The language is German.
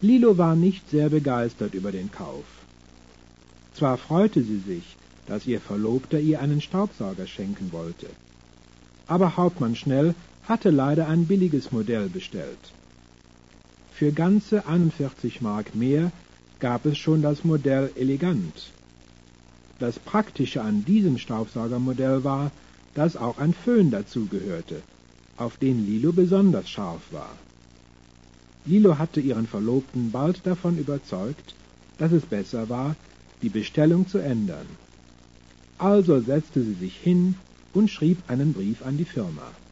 Lilo war nicht sehr begeistert über den Kauf. Zwar freute sie sich, dass ihr Verlobter ihr einen Staubsauger schenken wollte, aber Hauptmann Schnell hatte leider ein billiges Modell bestellt. Für ganze 41 Mark mehr gab es schon das Modell Elegant. Das Praktische an diesem Staubsaugermodell war, dass auch ein Föhn dazugehörte, auf den Lilo besonders scharf war. Lilo hatte ihren Verlobten bald davon überzeugt, dass es besser war, die Bestellung zu ändern. Also setzte sie sich hin und schrieb einen Brief an die Firma.